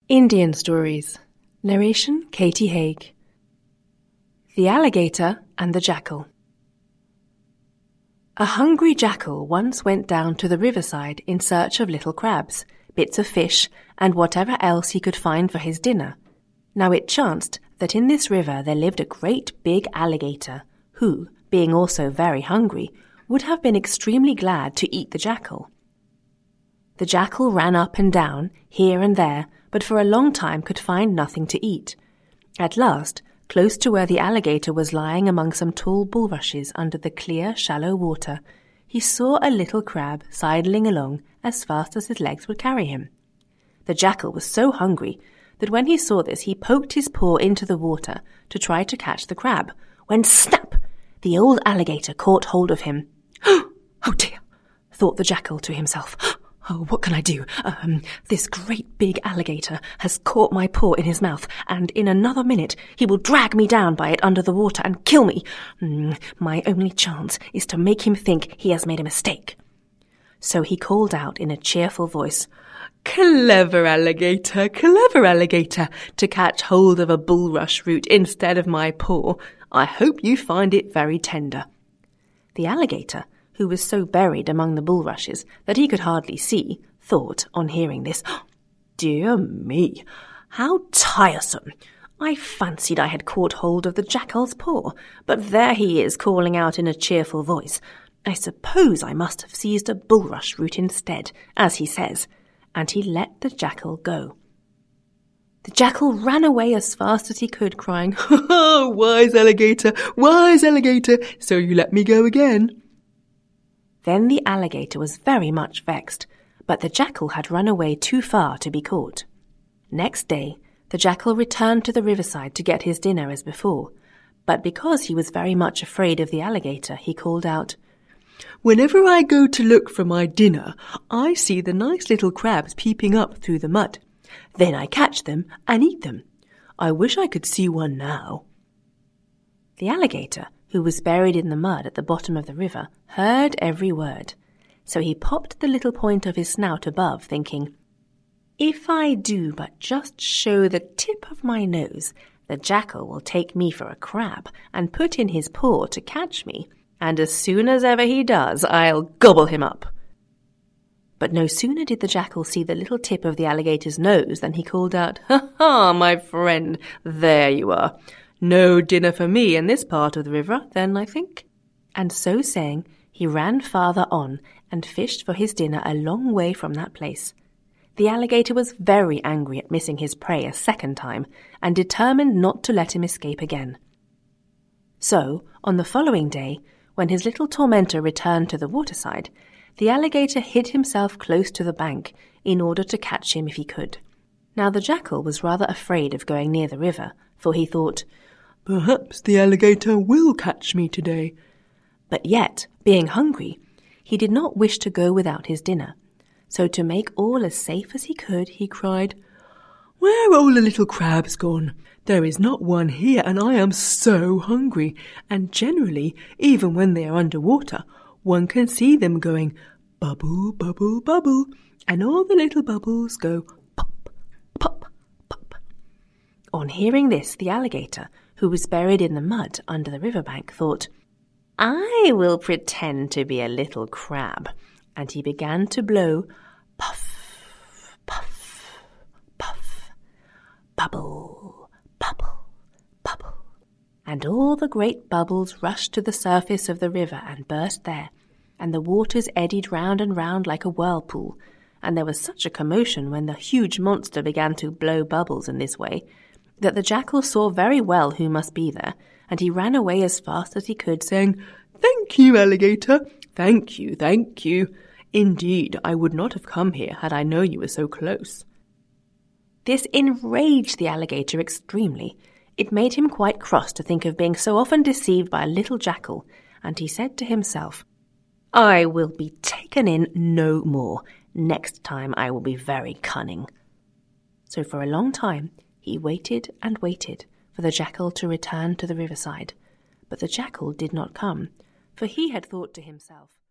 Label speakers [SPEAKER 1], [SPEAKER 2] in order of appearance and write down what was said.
[SPEAKER 1] Indian Stories. Narration Katie Haig. The Alligator and the Jackal. A hungry jackal once went down to the riverside in search of little crabs, bits of fish, and whatever else he could find for his dinner. Now it chanced that in this river there lived a great big alligator, who, being also very hungry, would have been extremely glad to eat the jackal. The jackal ran up and down, here and there, but for a long time could find nothing to eat. At last, close to where the alligator was lying among some tall bulrushes under the clear, shallow water, he saw a little crab sidling along as fast as his legs would carry him. The jackal was so hungry that when he saw this he poked his paw into the water to try to catch the crab, when snap! The old alligator caught hold of him. "Oh dear," thought the jackal to himself. "Oh, what can I do? This great big alligator has caught my paw in his mouth, and in another minute he will drag me down by it under the water and kill me. My only chance is to make him think he has made a mistake." So he called out in a cheerful voice, clever alligator, to catch hold of a bulrush root instead of my paw. I hope you find it very tender." The alligator, who was so buried among the bulrushes that he could hardly see, thought, on hearing this, "Dear me, how tiresome! I fancied I had caught hold of the jackal's paw, but there he is calling out in a cheerful voice. I suppose I must have seized a bulrush root instead, as he says," and he let the jackal go. The jackal ran away as fast as he could, crying, "Ha, wise alligator, so you let me go again." Then the alligator was very much vexed, but the jackal had run away too far to be caught. Next day, the jackal returned to the riverside to get his dinner as before, but because he was very much afraid of the alligator, he called out, "Whenever I go to look for my dinner, I see the nice little crabs peeping up through the mud. Then I catch them and eat them. I wish I could see one now." The alligator, who was buried in the mud at the bottom of the river, heard every word. So he popped the little point of his snout above, thinking, "If I do but just show the tip of my nose, the jackal will take me for a crab and put in his paw to catch me, and as soon as ever he does, I'll gobble him up." But no sooner did the jackal see the little tip of the alligator's nose than he called out, "Ha ha, my friend, there you are. No dinner for me in this part of the river, then, I think." And so saying, he ran farther on and fished for his dinner a long way from that place. The alligator was very angry at missing his prey a second time, and determined not to let him escape again. So, on the following day, when his little tormentor returned to the waterside, the alligator hid himself close to the bank in order to catch him if he could. Now the jackal was rather afraid of going near the river, for he thought, "Perhaps the alligator will catch me today." But yet, being hungry, he did not wish to go without his dinner. So to make all as safe as he could, he cried, "Where are all the little crabs gone? There is not one here, and I am so hungry. And generally, even when they are under water, one can see them going bubble, bubble, bubble, and all the little bubbles go pop, pop, pop." On hearing this, the alligator, who was buried in the mud under the riverbank, thought, "I will pretend to be a little crab," and he began to blow puff, puff, puff, bubble, bubble, bubble. And all the great bubbles rushed to the surface of the river and burst there, and the waters eddied round and round like a whirlpool, and there was such a commotion when the huge monster began to blow bubbles in this way, that the jackal saw very well who must be there, and he ran away as fast as he could, saying, "Thank you, alligator, thank you, thank you. Indeed, I would not have come here had I known you were so close." This enraged the alligator extremely. It made him quite cross to think of being so often deceived by a little jackal, and he said to himself, "I will be taken in no more. Next time I will be very cunning." So for a long time he waited and waited for the jackal to return to the riverside. But the jackal did not come, for he had thought to himself,